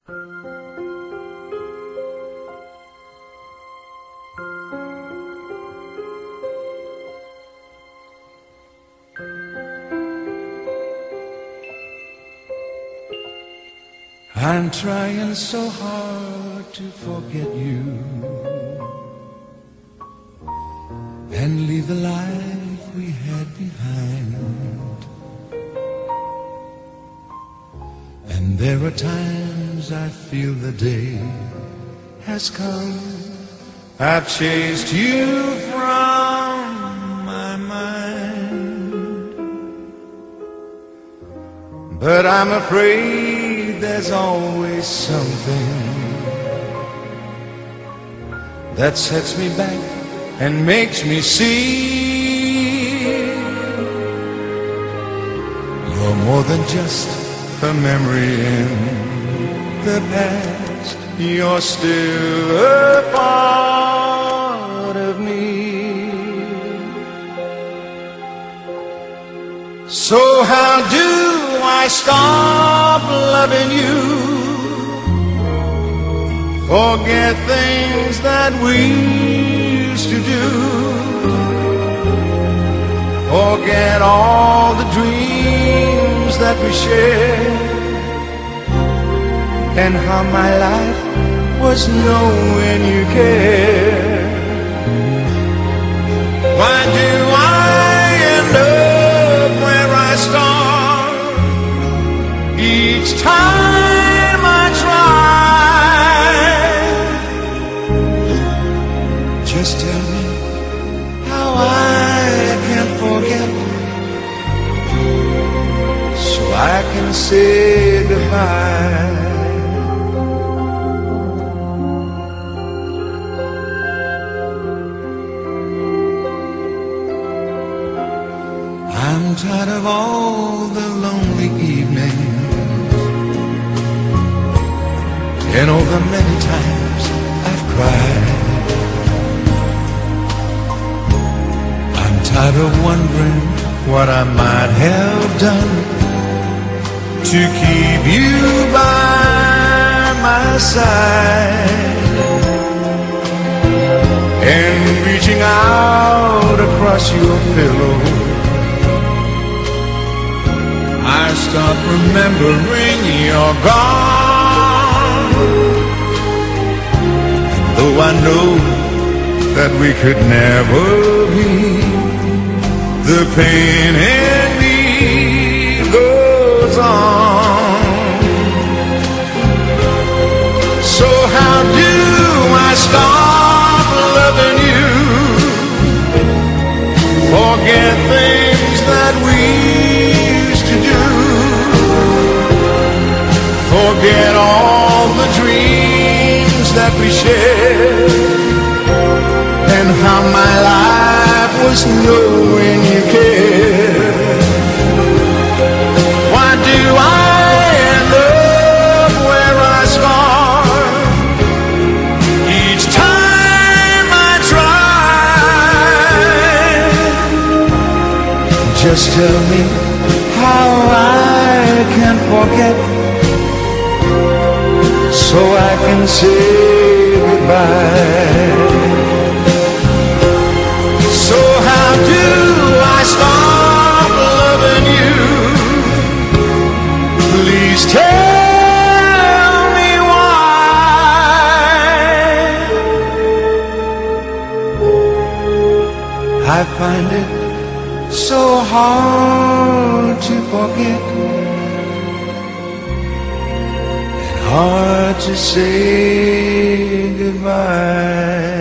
I'm trying so hard to forget you and leave the life we had behind. And there are times I feel the day has come. I've chased you from my mind, but I'm afraid there's always something that sets me back and makes me see you're more than just a memory in the past. You're still a part of me. So how do I stop loving you? Forget things that we used to do. Forget all the dreams that we shared, and how my life was knowing you cared. Why do I end up where I start each time I try? Just tell me how I can forget, so I can say goodbye. I'm tired of all the lonely evenings and all the many times I've cried. I'm tired of wondering what I might have done to keep you by my side, and reaching out across your pillow, I start remembering you're gone. And though I know that we could never be, the pain in me goes on. So how do I stop loving you? Forget things that we used to do. Forget all the dreams that we shared, and how my life was knowing you cared. Why do I end up where I start each time I try? Just tell me how I can forget, so I can say goodbye. So how do I stop loving you? Please tell me why. I find it so hard to forget, hard to say goodbye.